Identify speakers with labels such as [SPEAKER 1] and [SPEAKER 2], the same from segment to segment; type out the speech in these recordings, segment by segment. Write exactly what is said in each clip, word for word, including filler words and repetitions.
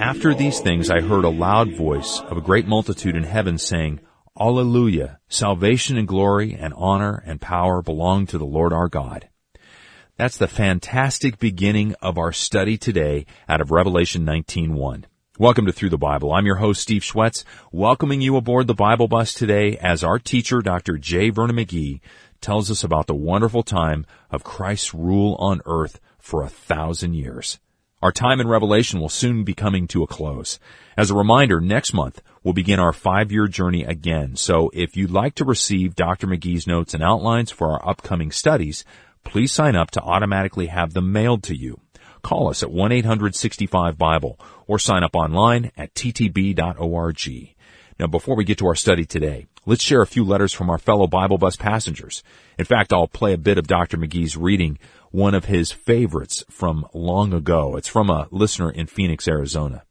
[SPEAKER 1] After these things I heard a loud voice of a great multitude in heaven saying, Alleluia! Salvation and glory and honor and power belong to the Lord our God. That's the fantastic beginning of our study today out of Revelation nineteen one. Welcome to Through the Bible. I'm your host, Steve Schwetz, welcoming you aboard the Bible bus today as our teacher, Doctor J. Vernon McGee, tells us about the wonderful time of Christ's rule on earth for a thousand years. Our time in Revelation will soon be coming to a close. As a reminder, next month we'll begin our five-year journey again. So if you'd like to receive Doctor McGee's notes and outlines for our upcoming studies, please sign up to automatically have them mailed to you. Call us at one eight hundred sixty-five Bible or sign up online at t t b dot org. Now, before we get to our study today, let's share a few letters from our fellow Bible bus passengers. In fact, I'll play a bit of Doctor McGee's reading one of his favorites from long ago. It's from a listener in Phoenix, Arizona.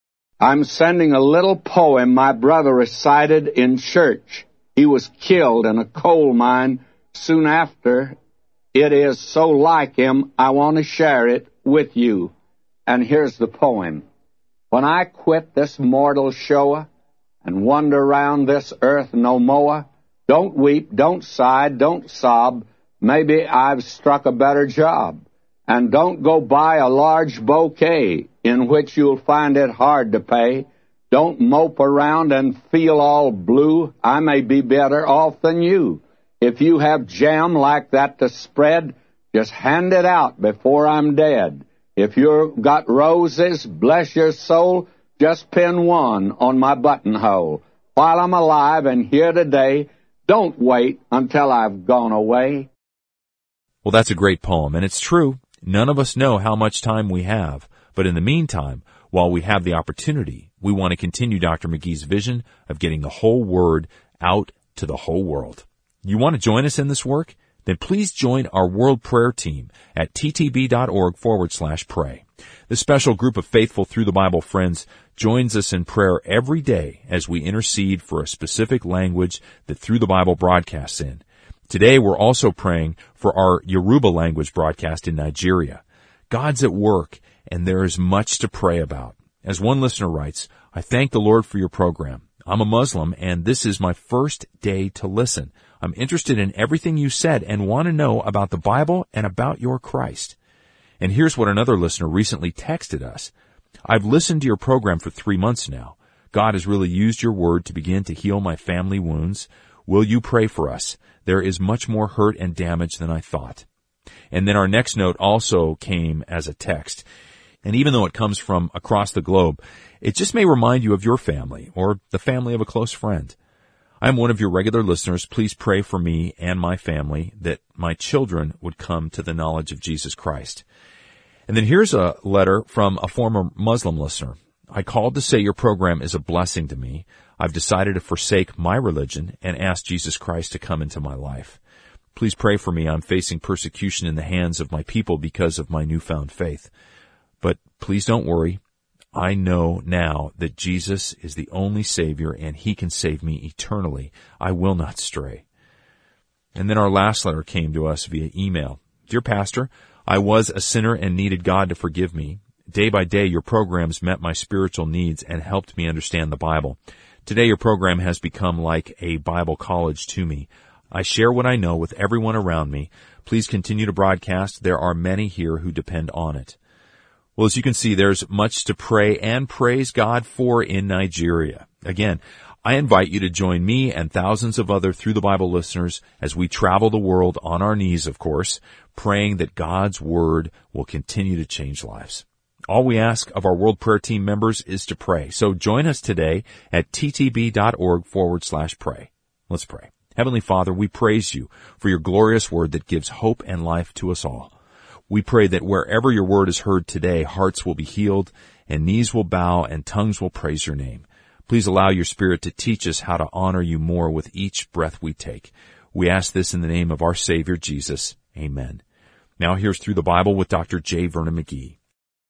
[SPEAKER 2] I'm sending a little poem my brother recited in church. He was killed in a coal mine soon after. It is so like him, I want to share it with you. And here's the poem. When I quit this mortal show and wander round this earth no more, don't weep, don't sigh, don't sob. Maybe I've struck a better job. And don't go buy a large bouquet in which you'll find it hard to pay. Don't mope around and feel all blue. I may be better off than you. If you have jam like that to spread, just hand it out before I'm dead. If you've got roses, bless your soul, just pin one on my buttonhole. While I'm alive and here today, don't wait until I've gone away.
[SPEAKER 1] Well, that's a great poem, and it's true. None of us know how much time we have, but in the meantime, while we have the opportunity, we want to continue Doctor McGee's vision of getting the whole Word out to the whole world. You want to join us in this work? Then please join our World Prayer Team at ttb.org forward slash pray. This special group of faithful Through the Bible friends joins us in prayer every day as we intercede for a specific language that Through the Bible broadcasts in. Today we're also praying for our Yoruba language broadcast in Nigeria. God's at work, and there is much to pray about. As one listener writes, I thank the Lord for your program. I'm a Muslim, and this is my first day to listen. I'm interested in everything you said and want to know about the Bible and about your Christ. And here's what another listener recently texted us. I've listened to your program for three months now. God has really used your word to begin to heal my family wounds. Will you pray for us? There is much more hurt and damage than I thought. And then our next note also came as a text. And even though it comes from across the globe, it just may remind you of your family or the family of a close friend. I'm one of your regular listeners. Please pray for me and my family that my children would come to the knowledge of Jesus Christ. And then here's a letter from a former Muslim listener. I called to say your program is a blessing to me. I've decided to forsake my religion and ask Jesus Christ to come into my life. Please pray for me. I'm facing persecution in the hands of my people because of my newfound faith. But please don't worry. I know now that Jesus is the only Savior and He can save me eternally. I will not stray. And then our last letter came to us via email. Dear Pastor, I was a sinner and needed God to forgive me. Day by day, your programs met my spiritual needs and helped me understand the Bible. Today, your program has become like a Bible college to me. I share what I know with everyone around me. Please continue to broadcast. There are many here who depend on it. Well, as you can see, there's much to pray and praise God for in Nigeria. Again, I invite you to join me and thousands of other Through the Bible listeners as we travel the world on our knees, of course, praying that God's Word will continue to change lives. All we ask of our World Prayer Team members is to pray. So join us today at ttb.org forward slash pray. Let's pray. Heavenly Father, we praise you for your glorious Word that gives hope and life to us all. We pray that wherever your word is heard today, hearts will be healed, and knees will bow, and tongues will praise your name. Please allow your Spirit to teach us how to honor you more with each breath we take. We ask this in the name of our Savior, Jesus. Amen. Now here's Through the Bible with Doctor J. Vernon McGee.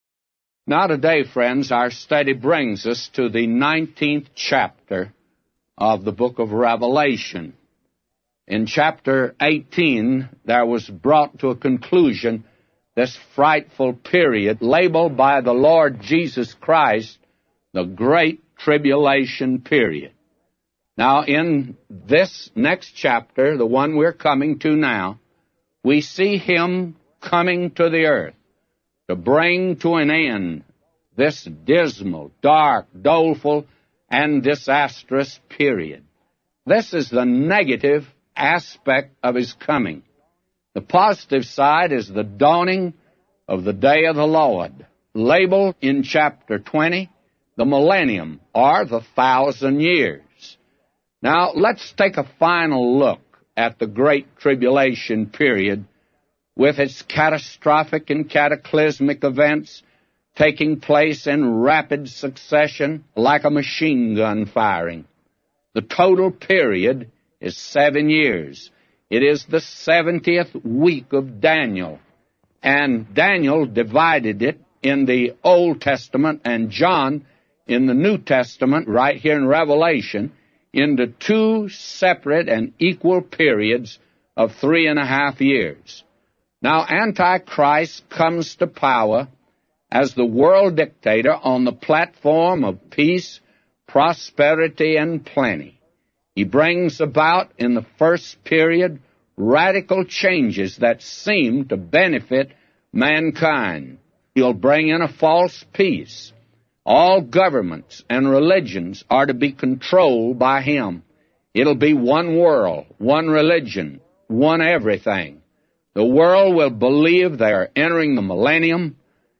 [SPEAKER 2] Now today, friends, our study brings us to the nineteenth chapter of the book of Revelation. In chapter eighteen, there was brought to a conclusion this frightful period labeled by the Lord Jesus Christ the Great Tribulation period. Now, in this next chapter, the one we're coming to now, we see him coming to the earth to bring to an end this dismal, dark, doleful, and disastrous period. This is the negative aspect of his coming. The positive side is the dawning of the day of the Lord, labeled in chapter twenty, the millennium, or the thousand years. Now, let's take a final look at the Great Tribulation period with its catastrophic and cataclysmic events taking place in rapid succession like a machine gun firing. The total period is seven years. It is the seventieth week of Daniel, and Daniel divided it in the Old Testament and John in the New Testament, right here in Revelation, into two separate and equal periods of three and a half years. Now, Antichrist comes to power as the world dictator on the platform of peace, prosperity, and plenty. He brings about, in the first period, radical changes that seem to benefit mankind. He'll bring in a false peace. All governments and religions are to be controlled by him. It'll be one world, one religion, one everything. The world will believe they are entering the millennium,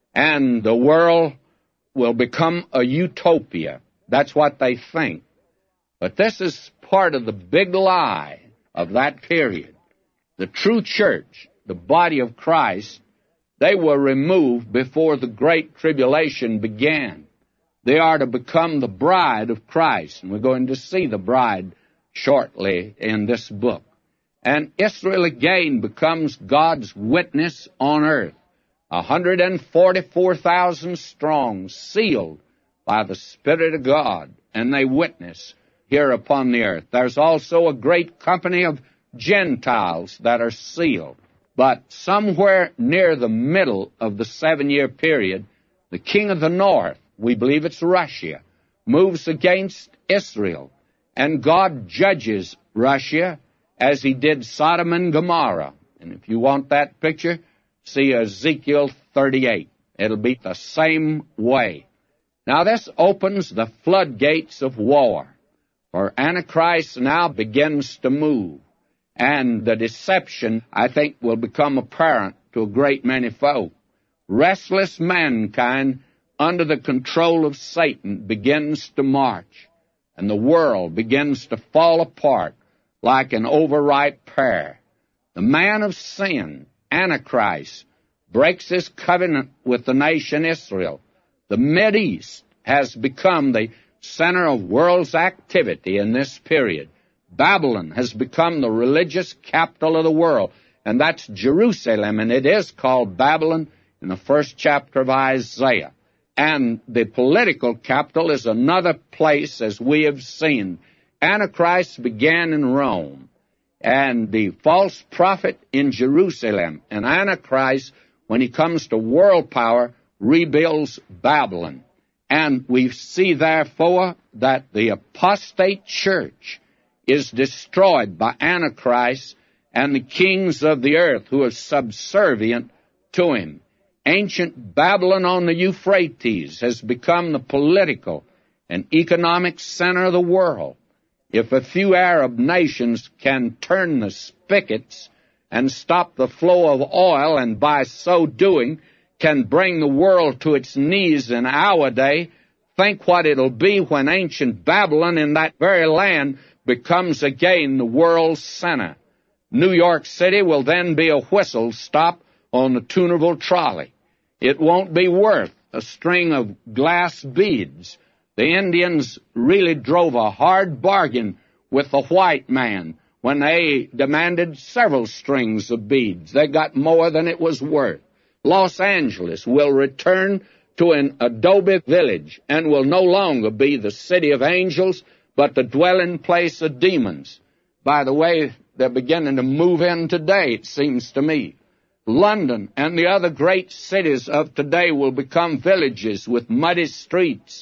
[SPEAKER 2] and the world will become a utopia. That's what they think. But this is part of the big lie of that period. The true church, the body of Christ, they were removed before the Great Tribulation began. They are to become the bride of Christ, and we're going to see the bride shortly in this book. And Israel again becomes God's witness on earth, one hundred forty-four thousand strong, sealed by the Spirit of God, and they witness here upon the earth. There's also a great company of Gentiles that are sealed. But somewhere near the middle of the seven-year period, the king of the north, we believe it's Russia, moves against Israel, and God judges Russia as he did Sodom and Gomorrah. And if you want that picture, see Ezekiel thirty-eight. It'll be the same way. Now, this opens the floodgates of war, for Antichrist now begins to move, and the deception, I think, will become apparent to a great many folk. Restless mankind, under the control of Satan, begins to march, and the world begins to fall apart like an overripe pear. The man of sin, Antichrist, breaks his covenant with the nation Israel. The Mideast has become the center of world's activity in this period. Babylon has become the religious capital of the world, and that's Jerusalem, and it is called Babylon in the first chapter of Isaiah. And the political capital is another place, as we have seen. Antichrist began in Rome, and the false prophet in Jerusalem. And Antichrist, when he comes to world power, rebuilds Babylon. And we see, therefore, that the apostate church is destroyed by Antichrist and the kings of the earth who are subservient to him. Ancient Babylon on the Euphrates has become the political and economic center of the world. If a few Arab nations can turn the spigots and stop the flow of oil, and by so doing can bring the world to its knees in our day, think what it'll be when ancient Babylon in that very land becomes again the world's center. New York City will then be a whistle stop on the Toonerville trolley. It won't be worth a string of glass beads. The Indians really drove a hard bargain with the white man when they demanded several strings of beads. They got more than it was worth. Los Angeles will return to an adobe village and will no longer be the city of angels, but the dwelling place of demons. By the way, they're beginning to move in today, it seems to me. London and the other great cities of today will become villages with muddy streets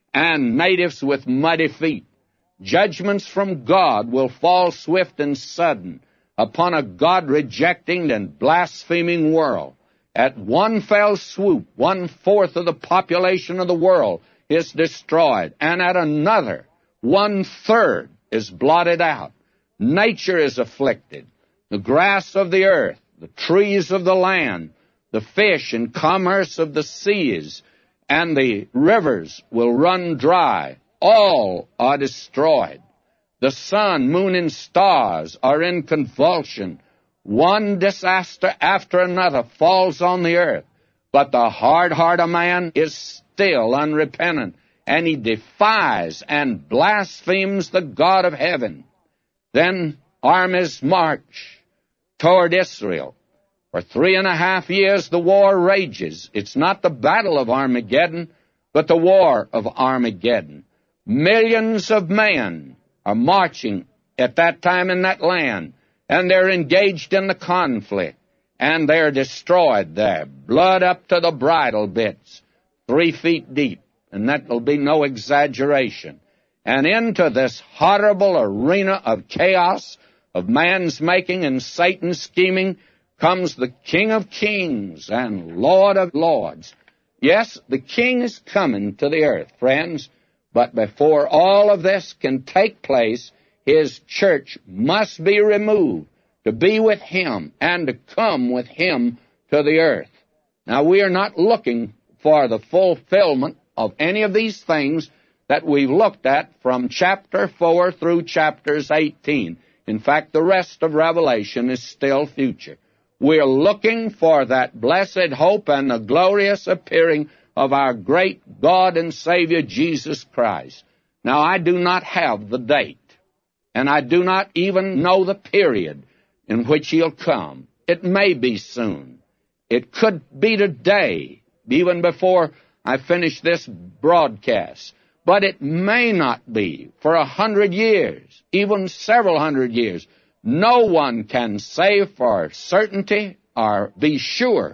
[SPEAKER 2] and natives with muddy feet. Judgments from God will fall swift and sudden upon a God-rejecting and blaspheming world. At one fell swoop, one-fourth of the population of the world is destroyed, and at another, one-third is blotted out. Nature is afflicted. The grass of the earth, the trees of the land, the fish and commerce of the seas, and the rivers will run dry. All are destroyed. The sun, moon, and stars are in convulsion. One disaster after another falls on the earth, but the hard heart of man is still unrepentant, and he defies and blasphemes the God of heaven. Then armies march toward Israel. For three and a half years the war rages. It's not the battle of Armageddon, but the war of Armageddon. Millions of men are marching at that time in that land, and they're engaged in the conflict, and they're destroyed there, blood up to the bridle bits, three feet deep, and that will be no exaggeration. And into this horrible arena of chaos, of man's making and Satan's scheming, comes the King of Kings and Lord of Lords. Yes, the King is coming to the earth, friends, but before all of this can take place, his church must be removed to be with him and to come with him to the earth. Now, we are not looking for the fulfillment of any of these things that we've looked at from chapter four through chapters eighteen. In fact, the rest of Revelation is still future. We're looking for that blessed hope and the glorious appearing of our great God and Savior Jesus Christ. Now, I do not have the date, and I do not even know the period in which he'll come. It may be soon. It could be today, even before I finish this broadcast. But it may not be for a hundred years, even several hundred years. No one can say for certainty or be sure.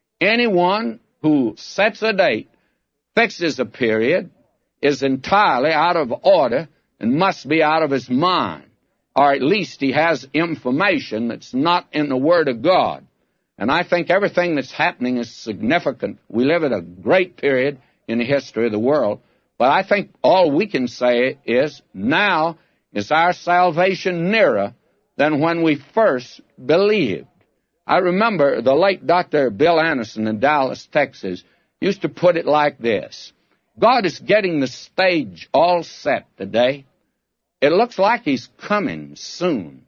[SPEAKER 2] Anyone who sets a date, fixes a period, is entirely out of order and must be out of his mind. Or at least he has information that's not in the Word of God. And I think everything that's happening is significant. We live at a great period in the history of the world. But I think all we can say is now is our salvation nearer than when we first believed. I remember the late Doctor Bill Anderson in Dallas, Texas, used to put it like this. God is getting the stage all set today. It looks like he's coming soon.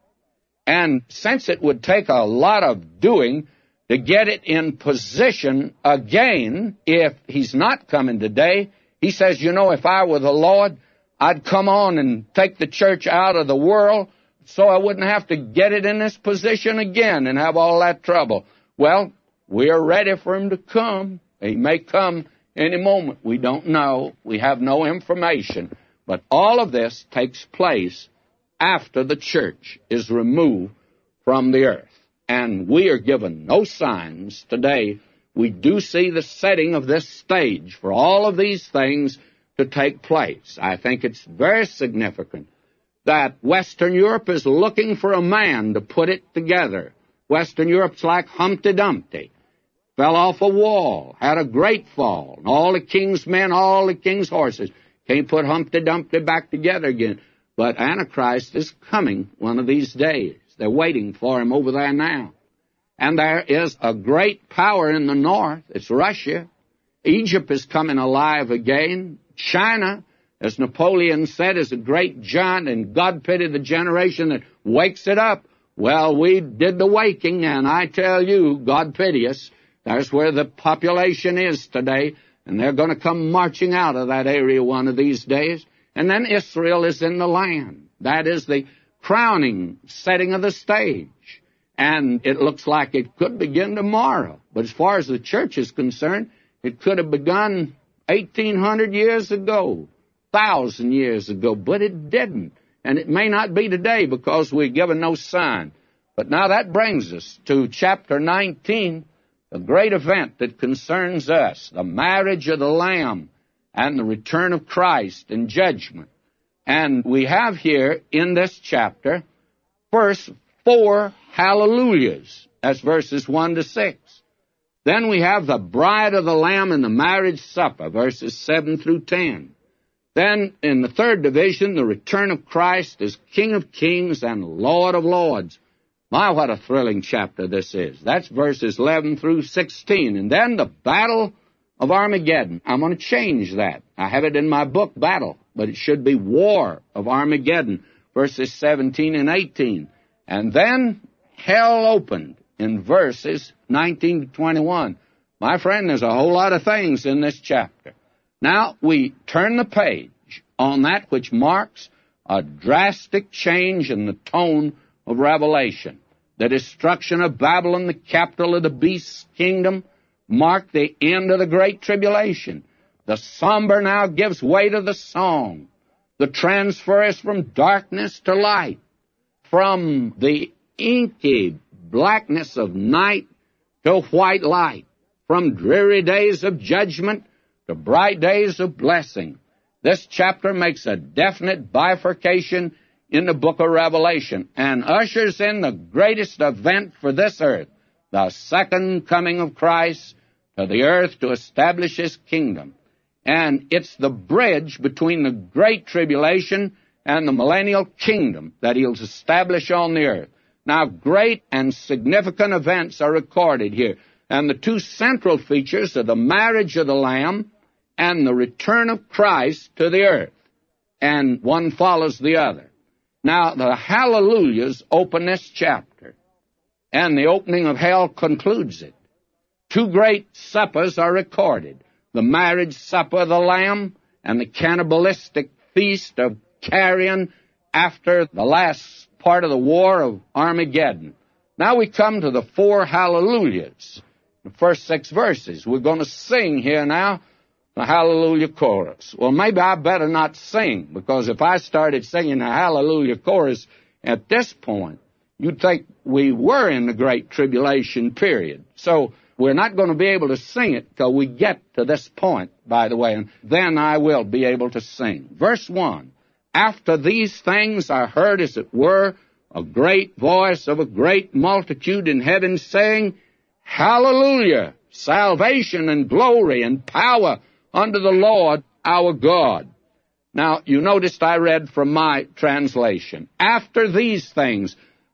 [SPEAKER 2] And since it would take a lot of doing to get it in position again, if he's not coming today, he says, you know, if I were the Lord, I'd come on and take the church out of the world so I wouldn't have to get it in this position again and have all that trouble. Well, we are ready for him to come. He may come any moment. We don't know. We have no information. But all of this takes place after the church is removed from the earth. And we are given no signs today. We do see the setting of this stage for all of these things to take place. I think it's very significant that Western Europe is looking for a man to put it together. Western Europe's like Humpty Dumpty. Fell off a wall, had a great fall, and all the king's men, all the king's horses can't put Humpty Dumpty back together again. But Antichrist is coming one of these days. They're waiting for him over there now. And there is a great power in the north. It's Russia. Egypt is coming alive again. China, as Napoleon said, is a great giant, and God pity the generation that wakes it up. Well, we did the waking, and I tell you, God pity us. That's where the population is today, and they're going to come marching out of that area one of these days. And then Israel is in the land. That is the crowning setting of the stage. And it looks like it could begin tomorrow. But as far as the church is concerned, it could have begun eighteen hundred years ago, one thousand years ago, but it didn't. And it may not be today because we're given no sign. But now that brings us to chapter nineteen, the great event that concerns us, the marriage of the Lamb. and the return of Christ and judgment. And we have here in this chapter first four hallelujahs. That's verses one to six. Then we have the bride of the Lamb and the marriage supper, verses seven through ten. Then in the third division, the return of Christ as King of Kings and Lord of Lords. My, what a thrilling chapter this is. That's verses eleven through sixteen. And then the battle of Armageddon. I'm going to change that. I have it in my book, Battle, but it should be War of Armageddon, verses seventeen and eighteen. And then hell opened in verses nineteen to twenty-one. My friend, there's a whole lot of things in this chapter. Now, we turn the page on that which marks a drastic change in the tone of Revelation. The destruction of Babylon, the capital of the beast's kingdom, marked the end of the Great Tribulation. The somber now gives way to the song. The transfer is from darkness to light, from the inky blackness of night to white light, from dreary days of judgment to bright days of blessing. This chapter makes a definite bifurcation in the book of Revelation and ushers in the greatest event for this earth, the second coming of Christ to the earth to establish His kingdom. And it's the bridge between the Great Tribulation and the millennial kingdom that He'll establish on the earth. Now, great and significant events are recorded here, and the two central features are the marriage of the Lamb and the return of Christ to the earth, and one follows the other. Now, the hallelujahs open this chapter, and the opening of hell concludes it. Two great suppers are recorded, the marriage supper of the Lamb and the cannibalistic feast of carrion after the last part of the war of Armageddon. Now we come to the four hallelujahs, the first six verses. We're going to sing here now the hallelujah chorus. Well, maybe I better not sing, because if I started singing the hallelujah chorus at this point, you'd think we were in the Great Tribulation period. So we're not going to be able to sing it till we get to this point, by the way, and then I will be able to sing. Verse one, after these things I heard, as it were, a great voice of a great multitude in heaven saying, Hallelujah! Salvation and glory and power unto the Lord our God. Now, you noticed I read from my translation. After these things,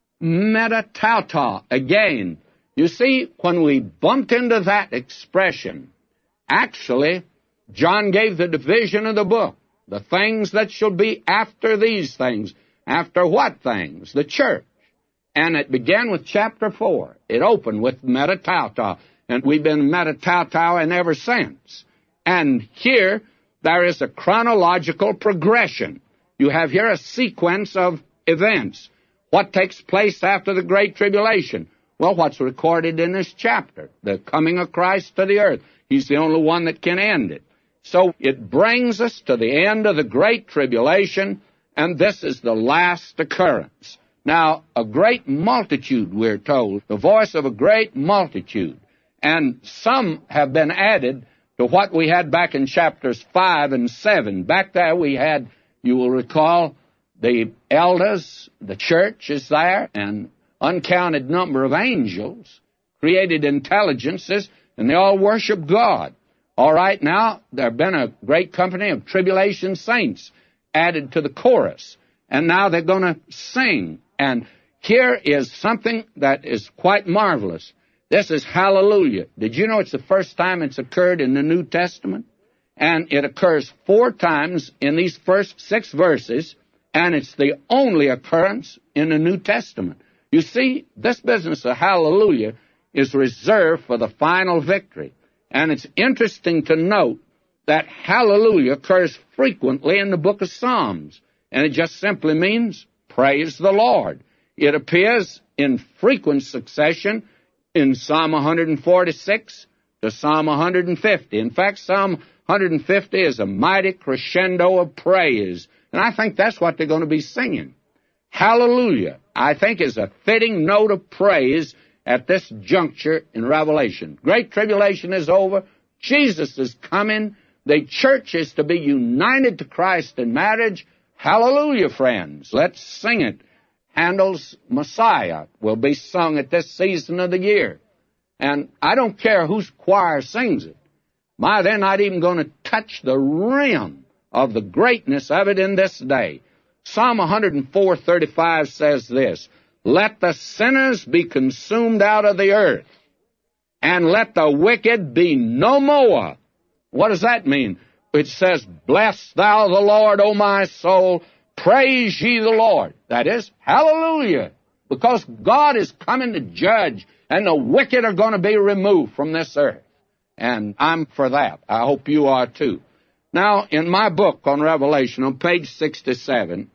[SPEAKER 2] metatauta, again. You see, when we bumped into that expression, actually, John gave the division of the book. The things that shall be after these things. After what things? The church. And it began with chapter four. It opened with metatauta, and we've been metatauta ever since. And here, there is a chronological progression. You have here a sequence of events. What takes place after the Great Tribulation? Well, what's recorded in this chapter? The coming of Christ to the earth. He's the only one that can end it. So it brings us to the end of the Great Tribulation, and this is the last occurrence. Now, a great multitude, we're told, the voice of a great multitude. And some have been added to what we had back in chapters five and seven. Back there we had, you will recall, the elders, the church is there, and uncounted number of angels, created intelligences, and they all worship God. All right, now, there have been a great company of tribulation saints added to the chorus, and now they're going to sing. And here is something that is quite marvelous. This is hallelujah. Did you know it's the first time it's occurred in the New Testament? And it occurs four times in these first six verses, and it's the only occurrence in the New Testament. You see, this business of hallelujah is reserved for the final victory. And it's interesting to note that hallelujah occurs frequently in the book of Psalms, and it just simply means praise the Lord. It appears in frequent succession in Psalm one forty-six to Psalm one fifty. In fact, Psalm one fifty is a mighty crescendo of praise, and I think that's what they're going to be singing. Hallelujah, I think, is a fitting note of praise at this juncture in Revelation. Great tribulation is over. Jesus is coming. The church is to be united to Christ in marriage. Hallelujah, friends. Let's sing it. Handel's Messiah will be sung at this season of the year. And I don't care whose choir sings it. My, they're not even going to touch the rim of the greatness of it in this day. Psalm one oh four thirty-five says this, let the sinners be consumed out of the earth, and let the wicked be no more. What does that mean? It says, bless thou the Lord, O my soul, praise ye the Lord. That is, hallelujah, because God is coming to judge, and the wicked are going to be removed from this earth. And I'm for that. I hope you are too. Now, in my book on Revelation, on page sixty-seven,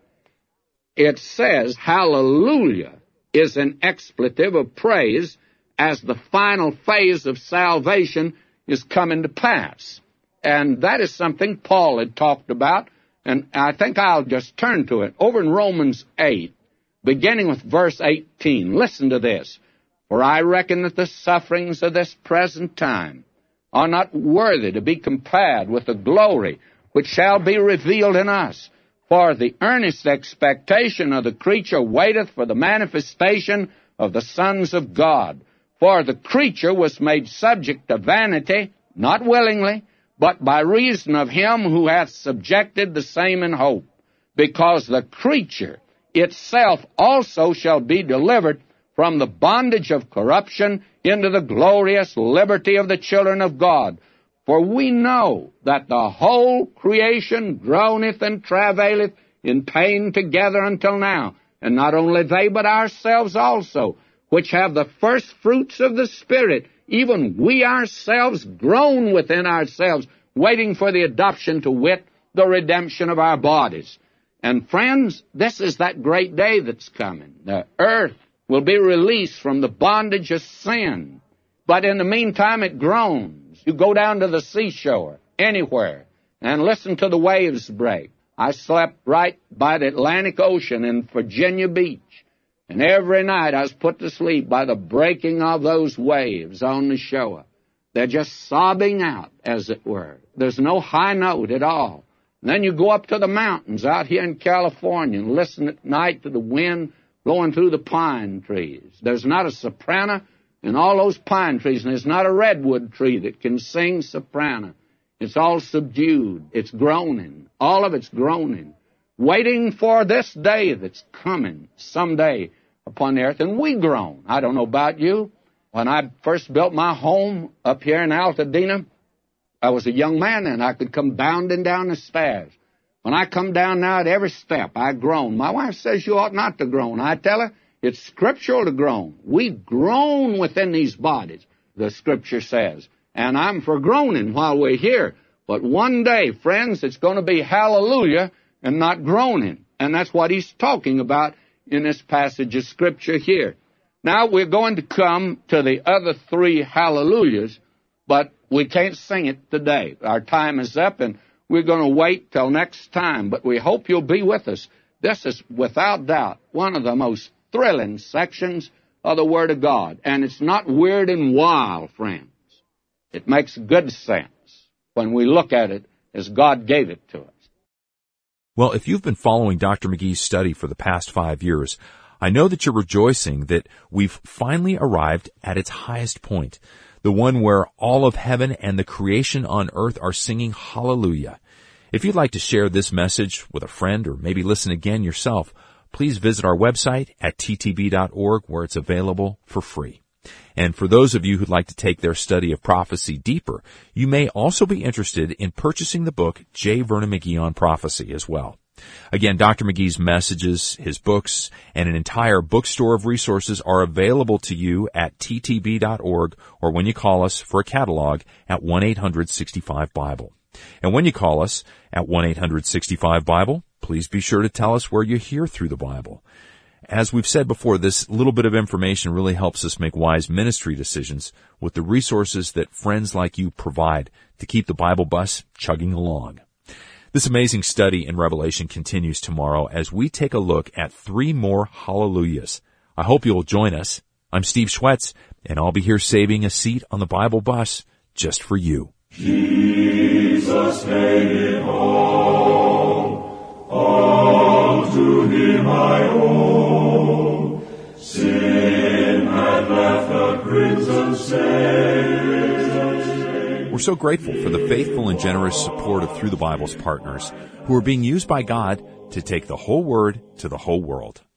[SPEAKER 2] it says, hallelujah is an expletive of praise as the final phase of salvation is coming to pass. And that is something Paul had talked about, and I think I'll just turn to it. Over in Romans eight, beginning with verse eighteen, listen to this. For I reckon that the sufferings of this present time are not worthy to be compared with the glory which shall be revealed in us. For the earnest expectation of the creature waiteth for the manifestation of the sons of God. For the creature was made subject to vanity, not willingly, but by reason of him who hath subjected the same in hope. Because the creature itself also shall be delivered from the bondage of corruption into the glorious liberty of the children of God. For we know that the whole creation groaneth and travaileth in pain together until now. And not only they, but ourselves also, which have the first fruits of the Spirit, even we ourselves groan within ourselves, waiting for the adoption, to wit, the redemption of our bodies. And friends, this is that great day that's coming. The earth will be released from the bondage of sin. But in the meantime, it groans. You go down to the seashore, anywhere, and listen to the waves break. I slept right by the Atlantic Ocean in Virginia Beach, and every night I was put to sleep by the breaking of those waves on the shore. They're just sobbing out, as it were. There's no high note at all. And then you go up to the mountains out here in California and listen at night to the wind blowing through the pine trees. There's not a soprano in all those pine trees, and there's not a redwood tree that can sing soprano. It's all subdued. It's groaning. All of it's groaning, waiting for this day that's coming someday upon the earth. And we groan. I don't know about you. When I first built my home up here in Altadena, I was a young man and I could come bounding down the stairs. When I come down now at every step, I groan. My wife says you ought not to groan. I tell her, it's scriptural to groan. We groan within these bodies, the Scripture says. And I'm for groaning while we're here. But one day, friends, it's going to be hallelujah and not groaning. And that's what he's talking about in this passage of Scripture here. Now, we're going to come to the other three hallelujahs, but we can't sing it today. Our time is up, and we're going to wait till next time. But we hope you'll be with us. This is, without doubt, one of the most thrilling sections of the Word of God. And it's not weird and wild, friends. It makes good sense when we look at it as God gave it to us.
[SPEAKER 1] Well, if you've been following Doctor McGee's study for the past five years, I know that you're rejoicing that we've finally arrived at its highest point, the one where all of heaven and the creation on earth are singing hallelujah. If you'd like to share this message with a friend or maybe listen again yourself, please visit our website at t t b dot org, where it's available for free. And for those of you who'd like to take their study of prophecy deeper, you may also be interested in purchasing the book J. Vernon McGee on Prophecy as well. Again, Doctor McGee's messages, his books, and an entire bookstore of resources are available to you at t t b dot org or when you call us for a catalog at one eight hundred sixty-five Bible. And when you call us at one eight hundred sixty-five Bible, please be sure to tell us where you hear through the Bible. As we've said before, this little bit of information really helps us make wise ministry decisions with the resources that friends like you provide to keep the Bible bus chugging along. This amazing study in Revelation continues tomorrow as we take a look at three more hallelujahs. I hope you'll join us. I'm Steve Schwetz, and I'll be here saving a seat on the Bible bus just for you. Jesus.
[SPEAKER 3] Jesus made it all, all to him I owe. Sin had left a crimson stain.
[SPEAKER 1] We're so grateful for the faithful and generous support of Through the Bible's partners, who are being used by God to take the whole Word to the whole world.